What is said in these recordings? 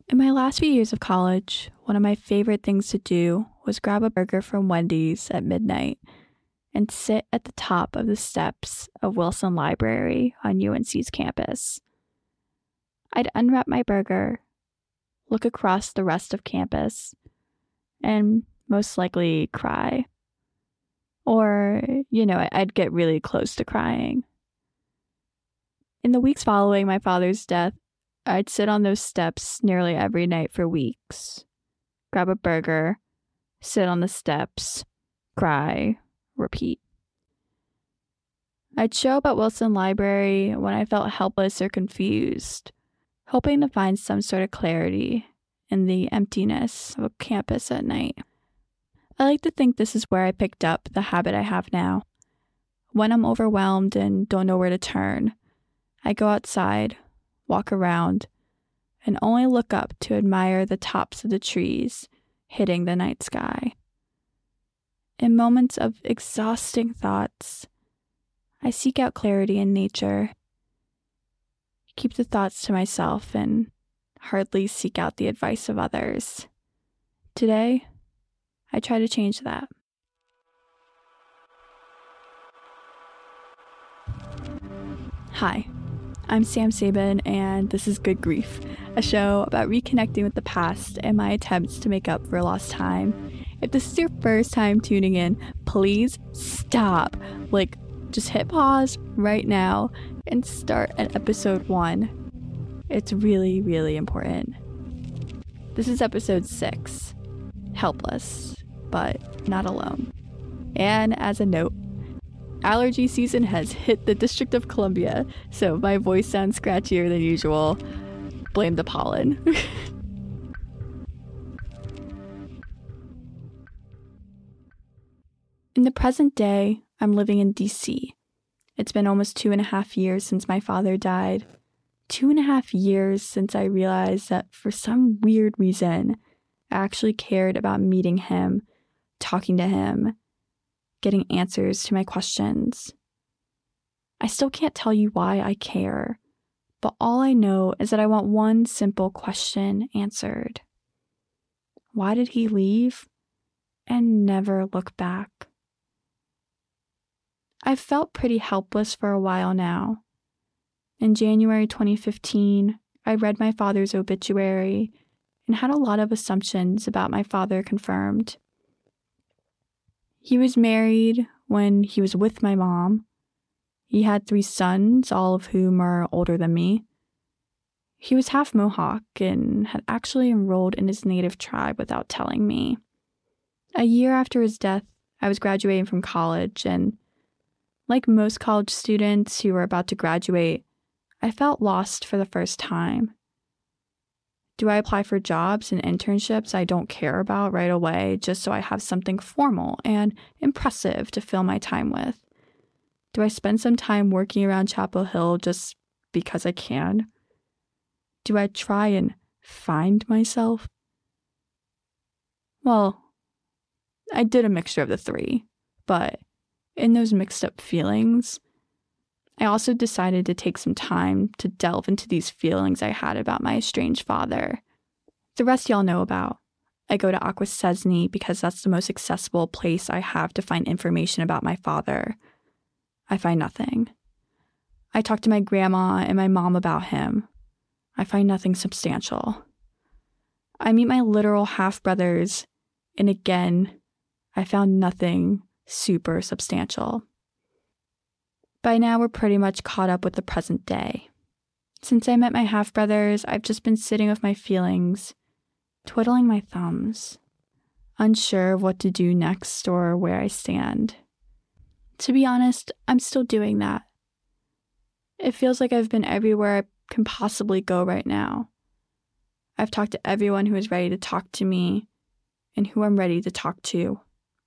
In my last few years of college, one of my favorite things to do was grab a burger from Wendy's at midnight and sit at the top of the steps of Wilson Library on UNC's campus. I'd unwrap my burger, look across the rest of campus, and most likely cry. Or, I'd get really close to crying. In the weeks following my father's death, I'd sit on those steps nearly every night for weeks, grab a burger, sit on the steps, cry, repeat. I'd show up at Wilson Library when I felt helpless or confused, hoping to find some sort of clarity in the emptiness of a campus at night. I like to think this is where I picked up the habit I have now. When I'm overwhelmed and don't know where to turn, I go outside, walk around, and only look up to admire the tops of the trees hitting the night sky. In moments of exhausting thoughts, I seek out clarity in nature, keep the thoughts to myself, and hardly seek out the advice of others. Today, I try to change that. Hi, I'm Sam Sabin, and this is Good Grief, a show about reconnecting with the past and my attempts to make up for lost time. If this is your first time tuning in, please stop. Just hit pause right now and start at episode 1. It's really, really important. This is episode 6, Helpless, but not alone. And as a note, allergy season has hit the District of Columbia, so my voice sounds scratchier than usual. Blame the pollen. In the present day, I'm living in DC. It's been almost 2.5 years since my father died. 2.5 years since I realized that for some weird reason, I actually cared about meeting him, talking to him, getting answers to my questions. I still can't tell you why I care, but all I know is that I want one simple question answered. Why did he leave and never look back? I've felt pretty helpless for a while now. In January 2015, I read my father's obituary and had a lot of assumptions about my father confirmed. He was married when he was with my mom. He had 3 sons, all of whom are older than me. He was half Mohawk and had actually enrolled in his native tribe without telling me. A year after his death, I was graduating from college, and like most college students who were about to graduate, I felt lost for the first time. Do I apply for jobs and internships I don't care about right away just so I have something formal and impressive to fill my time with? Do I spend some time working around Chapel Hill just because I can? Do I try and find myself? Well, I did a mixture of the 3, but in those mixed up feelings, I also decided to take some time to delve into these feelings I had about my estranged father. The rest y'all know about. I go to Akwesasne because that's the most accessible place I have to find information about my father. I find nothing. I talk to my grandma and my mom about him. I find nothing substantial. I meet my literal half-brothers, and again, I found nothing super substantial. By now, we're pretty much caught up with the present day. Since I met my half-brothers, I've just been sitting with my feelings, twiddling my thumbs, unsure of what to do next or where I stand. To be honest, I'm still doing that. It feels like I've been everywhere I can possibly go right now. I've talked to everyone who is ready to talk to me and who I'm ready to talk to.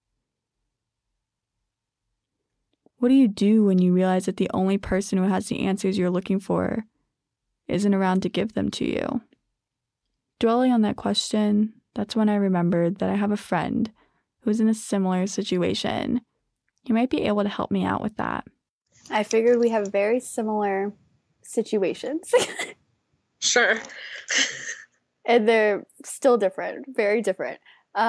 What do you do when you realize that the only person who has the answers you're looking for isn't around to give them to you? Dwelling on that question, that's when I remembered that I have a friend who's in a similar situation. He might be able to help me out with that. I figured we have very similar situations. Sure. And they're still different, very different.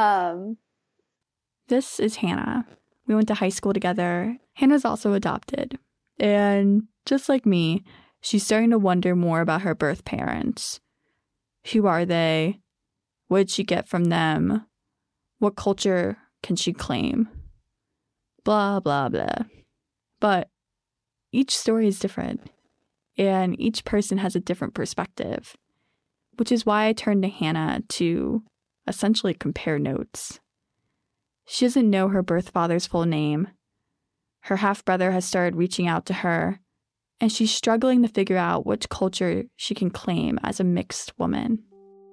This is Hannah. We went to high school together. Hannah's also adopted. And just like me, she's starting to wonder more about her birth parents. Who are they? What did she get from them? What culture can she claim? Blah, blah, blah. But each story is different, and each person has a different perspective, which is why I turned to Hannah to essentially compare notes. She doesn't know her birth father's full name. Her half-brother has started reaching out to her, and she's struggling to figure out which culture she can claim as a mixed woman.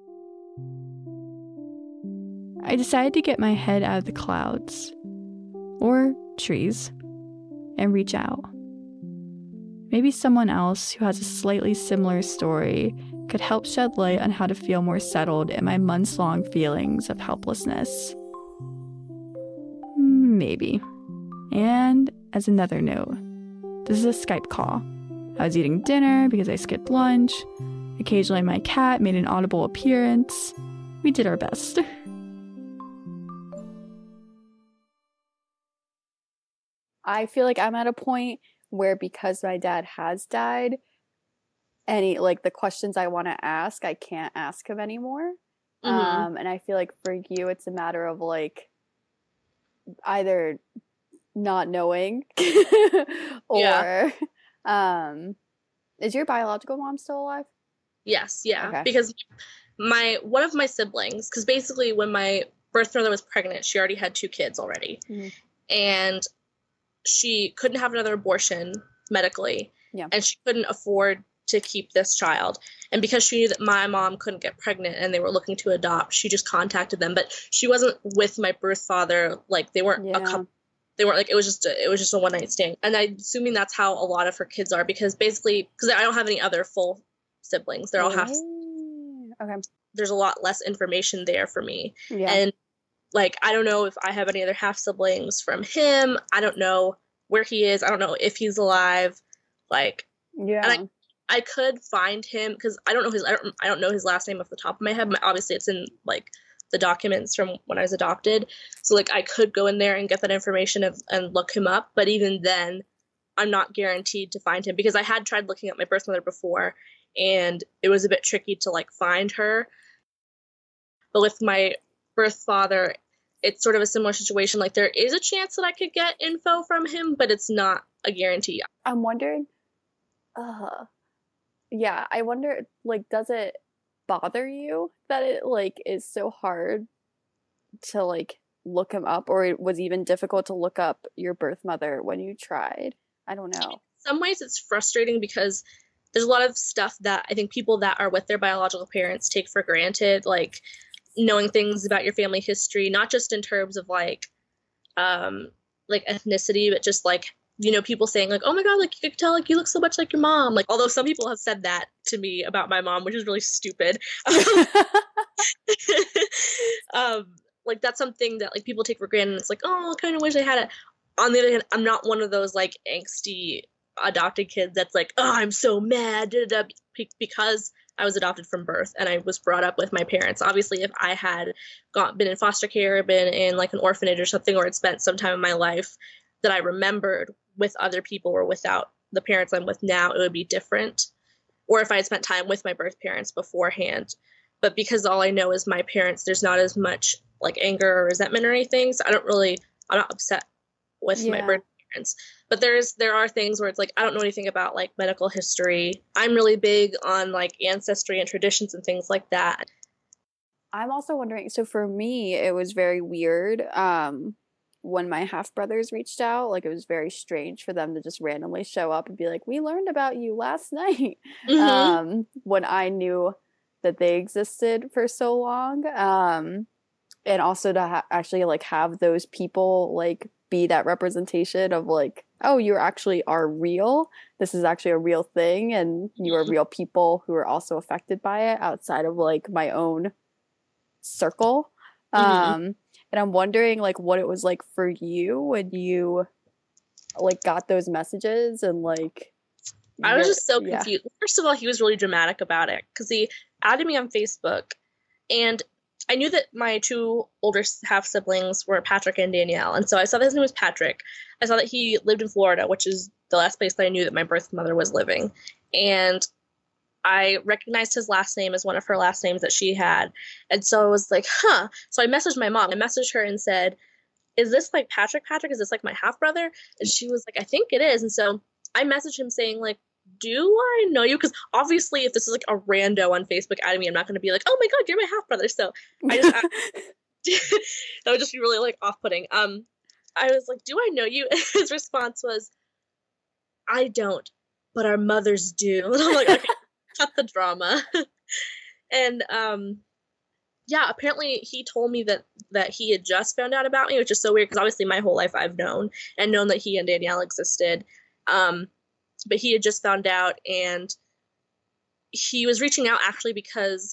I decided to get my head out of the clouds, or trees, and reach out. Maybe someone else who has a slightly similar story could help shed light on how to feel more settled in my months-long feelings of helplessness. Maybe. And as another note, this is a Skype call. I was eating dinner because I skipped lunch. Occasionally my cat made an audible appearance. We did our best. I feel like I'm at a point where, because my dad has died, the questions I want to ask, I can't ask him anymore. Mm-hmm. And I feel like for you, it's a matter of either not knowing or is your biological mom still alive? Yes, yeah. Okay. Because one of my siblings, because basically when my birth mother was pregnant, she already had 2 kids already. Mm-hmm. And she couldn't have another abortion medically. Yeah. And she couldn't afford to keep this child. And because she knew that my mom couldn't get pregnant and they were looking to adopt, she just contacted them. But she wasn't with my birth father. They weren't a couple. They weren't it was just a one-night stand. And I'm assuming that's how a lot of her kids are, because I don't have any other full siblings. They're all half. Okay. There's a lot less information there for me. Yeah. And I don't know if I have any other half siblings from him. I don't know where he is. I don't know if he's alive. Yeah. And I could find him, because I don't know his last name off the top of my head. Obviously, it's in the documents from when I was adopted. So I could go in there and get that information and look him up. But even then, I'm not guaranteed to find him, because I had tried looking up my birth mother before, and it was a bit tricky to find her. But with my birth father, it's sort of a similar situation. There is a chance that I could get info from him, but it's not a guarantee. I'm wondering, I wonder, does it bother you that it, is so hard to, look him up, or it was even difficult to look up your birth mother when you tried? I don't know. In some ways it's frustrating, because there's a lot of stuff that I think people that are with their biological parents take for granted, knowing things about your family history, not just in terms of ethnicity, but just people saying oh my god, you could tell you look so much like your mom. Although some people have said that to me about my mom, which is really stupid. That's something that people take for granted. It's oh, I kind of wish I had it. On the other hand, I'm not one of those angsty adopted kids that's oh, I'm so mad because I was adopted from birth and I was brought up with my parents. Obviously, if I had been in foster care, or been in an orphanage or something, or had spent some time in my life that I remembered with other people or without the parents I'm with now, it would be different. Or if I had spent time with my birth parents beforehand. But because all I know is my parents, there's not as much anger or resentment or anything. So I'm not upset with my birth parents. But there are things where it's I don't know anything about medical history. I'm really big on ancestry and traditions and things like that. I'm also wondering, so for me, it was very weird when my half-brothers reached out. It was very strange for them to just randomly show up and be we learned about you last night. Mm-hmm. When I knew that they existed for so long. And also to actually have those people be that representation of oh, you actually are real. This is actually a real thing, and you are real people who are also affected by it outside of my own circle. Mm-hmm. And I'm wondering what it was for you when you got those messages and I was just so confused. First of all, he was really dramatic about it, because he added me on Facebook, And I knew that my two older half siblings were Patrick and Danielle. And so I saw that his name was Patrick. I saw that he lived in Florida, which is the last place that I knew that my birth mother was living. And I recognized his last name as one of her last names that she had. And so I was like, huh. So I messaged my mom. I messaged her and said, is this like Patrick? Is this like my half brother? And she was like, I think it is. And so I messaged him saying, like, do I know you? Because obviously, if this is like a rando on Facebook adding me, I'm not going to be like, oh my God, you're my half brother. So I just, that would just be really like off putting. I was like, do I know you? And his response was, I don't, but our mothers do. And I'm like, okay, cut the drama. And, yeah, apparently he told me that he had just found out about me, which is so weird because obviously my whole life I've known that he and Danielle existed. But he had just found out, and he was reaching out actually because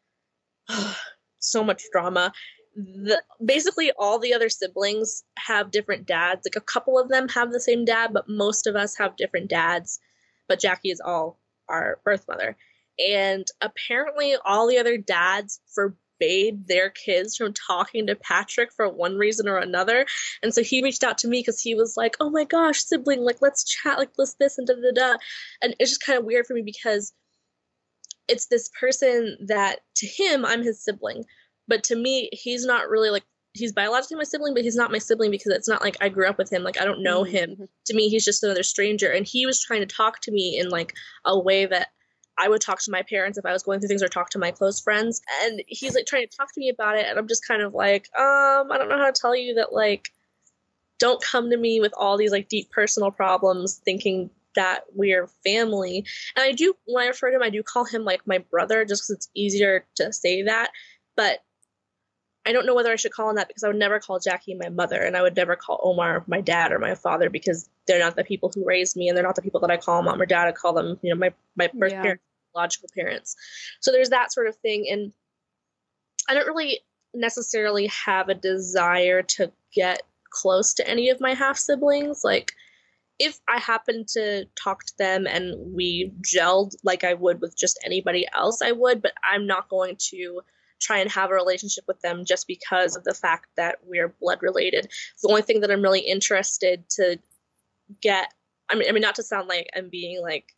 so much drama. Basically all the other siblings have different dads. Like a couple of them have the same dad, but most of us have different dads. But Jackie is all our birth mother. And apparently all the other dads forbade their kids from talking to Patrick for one reason or another. And so he reached out to me because he was like, oh my gosh, sibling, like, let's chat, like, let's this and da-da-da. And it's just kind of weird for me because it's this person that, to him, I'm his sibling. But to me, he's not really, like, he's biologically my sibling, but he's not my sibling because it's not like I grew up with him. Like, I don't know him. To me, he's just another stranger. And he was trying to talk to me in, like, a way that I would talk to my parents if I was going through things or talk to my close friends. And he's like trying to talk to me about it. And I'm just kind of like, I don't know how to tell you that, like, don't come to me with all these like deep personal problems thinking that we're family. And I do, when I refer to him, I do call him like my brother just because it's easier to say that. But I don't know whether I should call him that because I would never call Jackie my mother, and I would never call Omar my dad or my father because they're not the people who raised me, and they're not the people that I call mom or dad. I call them, you know, my birth parents, biological parents. So there's that sort of thing, and I don't really necessarily have a desire to get close to any of my half siblings. Like, if I happen to talk to them and we gelled like I would with just anybody else, I would, but I'm not going to try and have a relationship with them just because of the fact that we're blood related. The only thing that I'm really interested to get, I mean, not to sound like I'm being like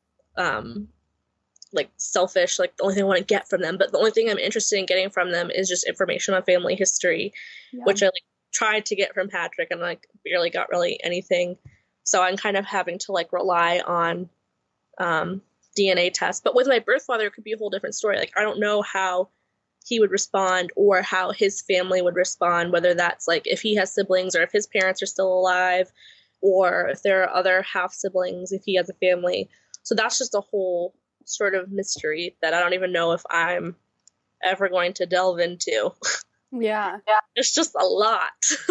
selfish, like the only thing I want to get from them, but the only thing I'm interested in getting from them is just information on family history, which I like tried to get from Patrick and like barely got really anything. So I'm kind of having to like rely on DNA tests. But with my birth father, it could be a whole different story. Like, I don't know how he would respond or how his family would respond, whether that's like if he has siblings or if his parents are still alive or if there are other half siblings, if he has a family. So that's just a whole sort of mystery that I don't even know if I'm ever going to delve into. Yeah. It's just a lot.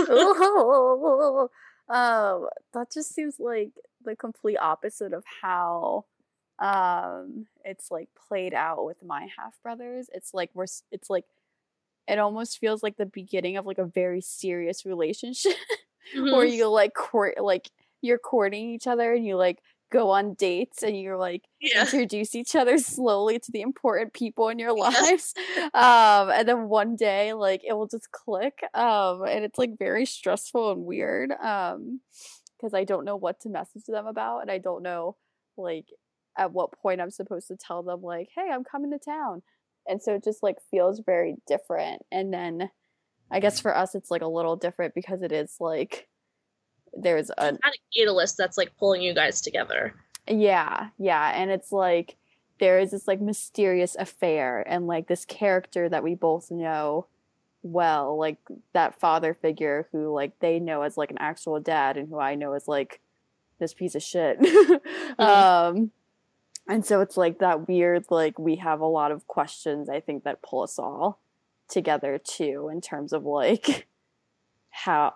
That just seems like the complete opposite of how it's like played out with my half brothers. It's like it almost feels like the beginning of like a very serious relationship where you like you're courting each other and you like go on dates and you're like introduce each other slowly to the important people in your lives. And then one day like it will just click. And it's like very stressful and weird. Because I don't know what to message them about, and I don't know like at what point I'm supposed to tell them like, hey, I'm coming to town. And so it just like feels very different. And then I guess for us it's like a little different because it is like there's a catalyst that's like pulling you guys together. Yeah, and it's like there is this like mysterious affair and like this character that we both know well, like that father figure who like they know as like an actual dad and who I know as like this piece of shit. And so it's like that weird, like we have a lot of questions, I think, that pull us all together too, in terms of like how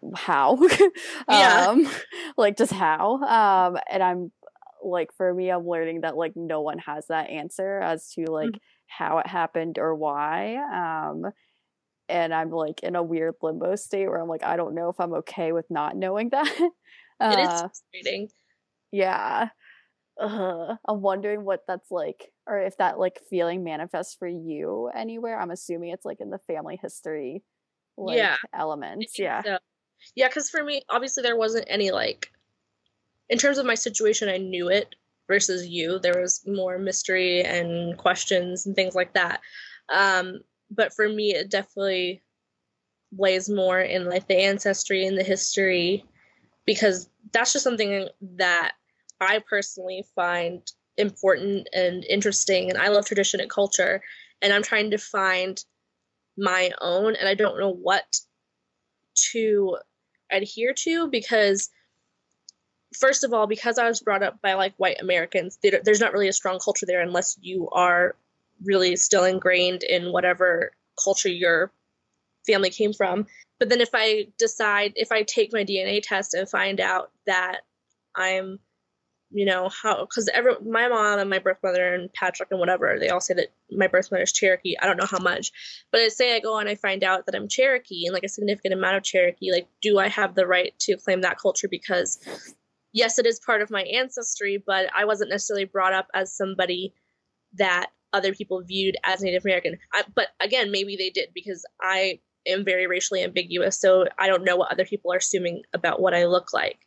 like just how and I'm like, for me, I'm learning that like no one has that answer as to like how it happened or why. And I'm like in a weird limbo state where I'm like, I don't know if I'm okay with not knowing that. It is frustrating. Yeah. I'm wondering what that's like, or if that like feeling manifests for you anywhere. I'm assuming it's like in the family history like Yeah, I elements. think Yeah. so. Yeah, because for me, obviously, there wasn't any like, in terms of my situation, I knew it versus you. There was more mystery and questions and things like that. But for me, it definitely lays more in like the ancestry and the history, because that's just something that I personally find important and interesting. And I love tradition and culture, and I'm trying to find my own, and I don't know what to adhere to, because first of all, because I was brought up by like white Americans, there's not really a strong culture there unless you are really still ingrained in whatever culture your family came from. But then if I take my DNA test and find out that I'm, because my mom and my birth mother and Patrick and whatever, they all say that my birth mother is Cherokee. I don't know how much, but I say I go and I find out that I'm Cherokee and like a significant amount of Cherokee. Like, do I have the right to claim that culture? Because yes, it is part of my ancestry, but I wasn't necessarily brought up as somebody that other people viewed as Native American. But again, maybe they did, because I am very racially ambiguous, so I don't know what other people are assuming about what I look like.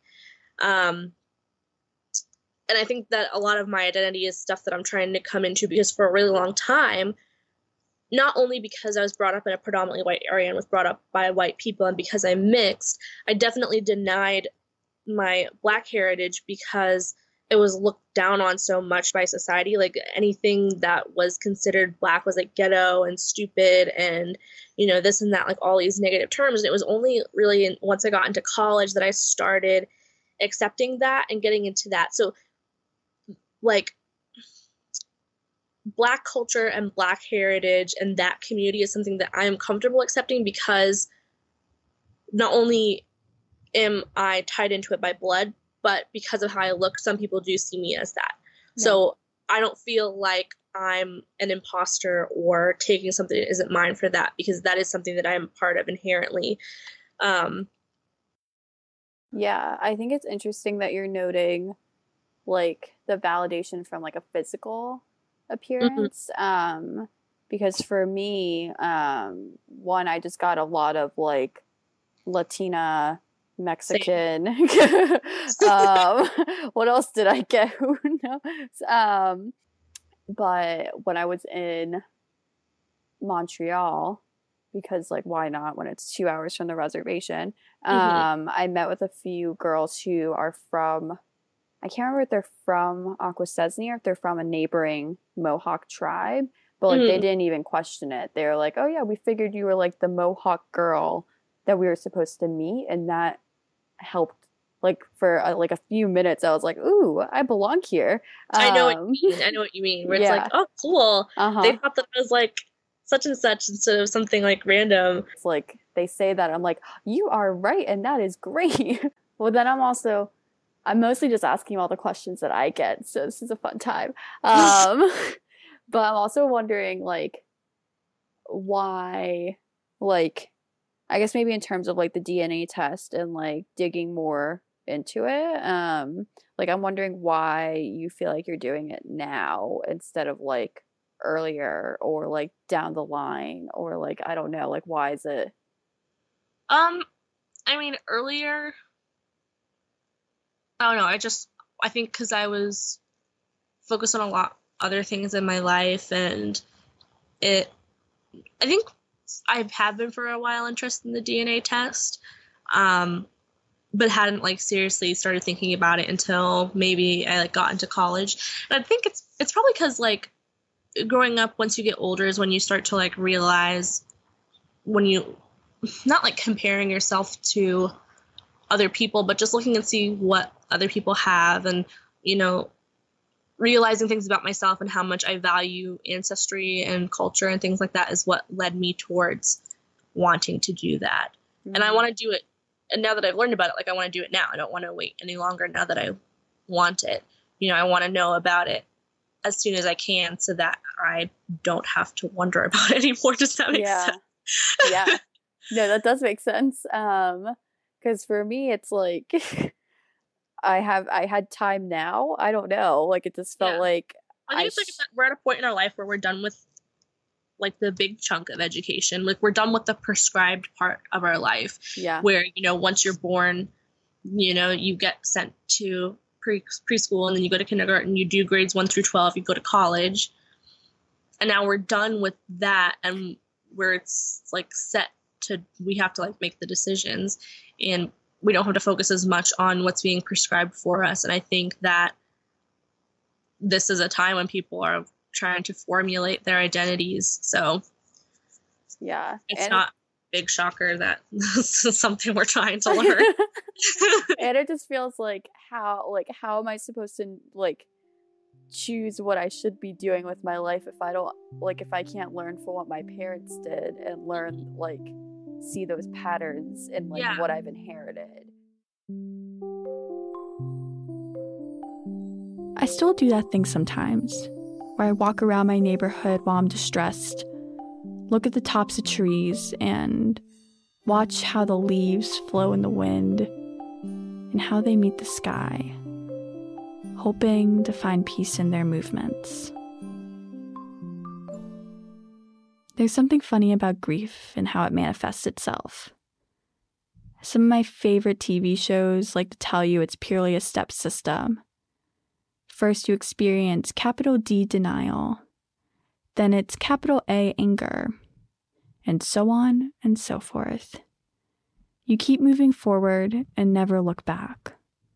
And I think that a lot of my identity is stuff that I'm trying to come into, because for a really long time, not only because I was brought up in a predominantly white area and was brought up by white people, and because I'm mixed, I definitely denied my Black heritage because it was looked down on so much by society. Like, anything that was considered Black was like ghetto and stupid and, this and that, like all these negative terms. And it was only really once I got into college that I started accepting that and getting into that. So like, Black culture and Black heritage and that community is something that I'm comfortable accepting, because not only am I tied into it by blood, but because of how I look, some people do see me as that. Yeah. So I don't feel like I'm an imposter or taking something that isn't mine for that, because that is something that I'm part of inherently. Yeah, I think it's interesting that you're noting like the validation from like a physical appearance. Mm-hmm. Because for me, one, I just got a lot of like Latina, Mexican. What else did I get? Who knows? But when I was in Montreal, because like why not when it's 2 hours from the reservation, I met with a few girls who are from, I can't remember if they're from Akwesasne or if they're from a neighboring Mohawk tribe, but like they didn't even question it. They were like, oh yeah, we figured you were like the Mohawk girl that we were supposed to meet, and that helped. Like for like a few minutes, I was like, "Ooh, I belong here." I know what you mean. I know what you mean. Where it's like, "Oh, cool." They thought that I was like such and such instead of something like random. It's like they say that, I'm like, "You are right, and that is great." Well, then I'm mostly just asking all the questions that I get, so this is a fun time. But I'm also wondering, like, why, like, I guess maybe in terms of like the DNA test and like digging more into it, like I'm wondering why you feel like you're doing it now instead of like earlier or like down the line, or like I don't know, like why is it? I mean, earlier, I don't know, I think because I was focused on a lot other things in my life, and I think I have been for a while interested in the DNA test, but hadn't like seriously started thinking about it until maybe I like got into college. And I think it's probably because like growing up, once you get older is when you start to like realize, when you not like comparing yourself to other people, but just looking and see what other people have, and realizing things about myself and how much I value ancestry and culture and things like that is what led me towards wanting to do that. Mm-hmm. And I want to do it. And now that I've learned about it, like I want to do it now. I don't want to wait any longer now that I want it. I want to know about it as soon as I can so that I don't have to wonder about it anymore. Does that make sense? Yeah. No, that does make sense. 'Cause for me, it's like, I had time now. I don't know. Like, it just felt like I think it's like we're at a point in our life where we're done with like the big chunk of education. Like, we're done with the prescribed part of our life. Yeah. Where, once you're born, you get sent to preschool, and then you go to kindergarten, you do grades 1 through 12, you go to college. And now we're done with that, and where it's like set to, we have to like make the decisions, and we don't have to focus as much on what's being prescribed for us. And I think that this is a time when people are trying to formulate their identities. So yeah, it's not a big shocker that this is something we're trying to learn. And it just feels like how am I supposed to like choose what I should be doing with my life if I can't learn from what my parents did and learn, like, see those patterns in what I've inherited. I still do that thing sometimes, where I walk around my neighborhood while I'm distressed, look at the tops of trees, and watch how the leaves flow in the wind and how they meet the sky, hoping to find peace in their movements. There's something funny about grief and how it manifests itself. Some of my favorite TV shows like to tell you it's purely a step system. First, you experience capital D denial, then it's capital A anger, and so on and so forth. You keep moving forward and never look back.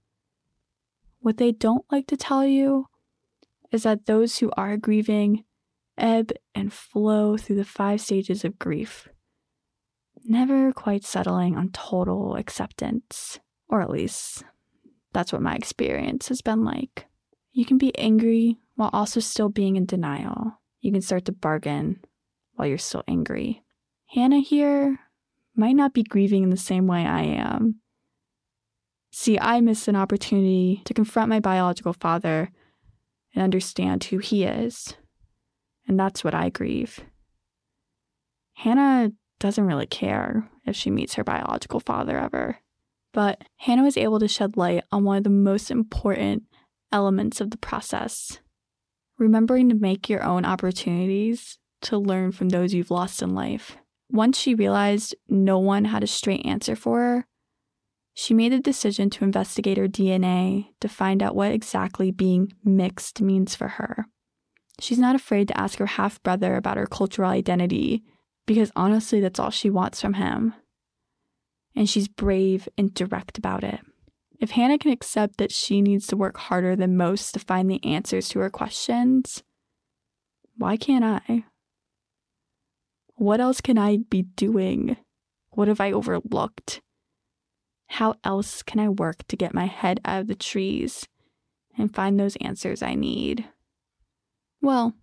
What they don't like to tell you is that those who are grieving ebb and flow through the 5 stages of grief, never quite settling on total acceptance, or at least that's what my experience has been like. You can be angry while also still being in denial. You can start to bargain while you're still angry. Hannah here might not be grieving in the same way I am. See, I missed an opportunity to confront my biological father and understand who he is. And that's what I grieve. Hannah doesn't really care if she meets her biological father ever. But Hannah was able to shed light on one of the most important elements of the process. Remembering to make your own opportunities to learn from those you've lost in life. Once she realized no one had a straight answer for her, she made the decision to investigate her DNA to find out what exactly being mixed means for her. She's not afraid to ask her half-brother about her cultural identity, because honestly, that's all she wants from him. And she's brave and direct about it. If Hannah can accept that she needs to work harder than most to find the answers to her questions, why can't I? What else can I be doing? What have I overlooked? How else can I work to get my head out of the trees and find those answers I need? Well,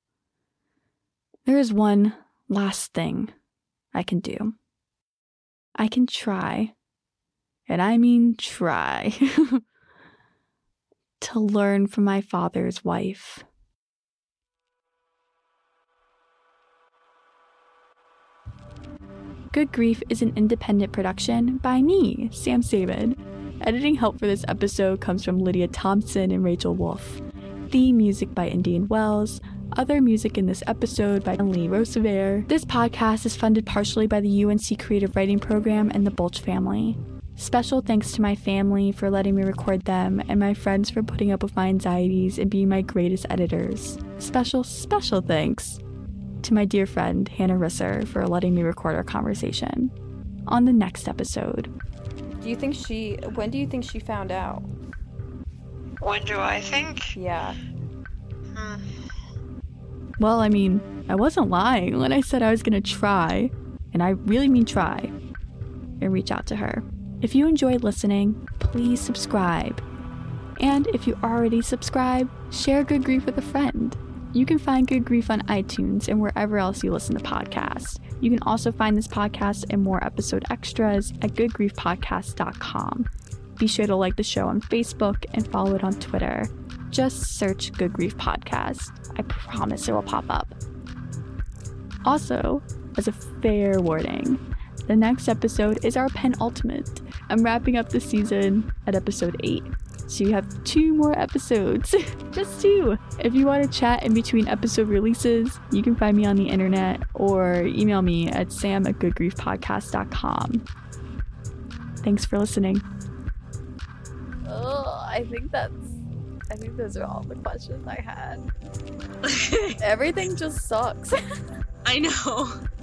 there is one last thing I can do. I can try, and I mean try, to learn from my father's wife. Good Grief is an independent production by me, Sam Saban. Editing help for this episode comes from Lydia Thompson and Rachel Wolf. Theme music by Indian Wells. Other music in this episode by Lee Rosevear. This podcast is funded partially by the UNC Creative Writing Program and the Bulch family. Special thanks to my family for letting me record them, and my friends for putting up with my anxieties and being my greatest editors. Special thanks to my dear friend Hannah Risser for letting me record our conversation. On the next episode. When do you think she found out? When do I think? Yeah. Well, I mean, I wasn't lying when I said I was gonna try, and I really mean try, and reach out to her. If you enjoyed listening, please subscribe. And if you already subscribe, share Good Grief with a friend. You can find Good Grief on iTunes and wherever else you listen to podcasts. You can also find this podcast and more episode extras at goodgriefpodcast.com. Be sure to like the show on Facebook and follow it on Twitter. Just search Good Grief Podcast. I promise it will pop up. Also, as a fair warning, the next episode is our penultimate. I'm wrapping up the season at episode 8. So you have 2 more episodes. Just 2. If you want to chat in between episode releases, you can find me on the internet or email me at sam@goodgriefpodcast.com. Thanks for listening. Oh, I think those are all the questions I had. Everything just sucks. I know.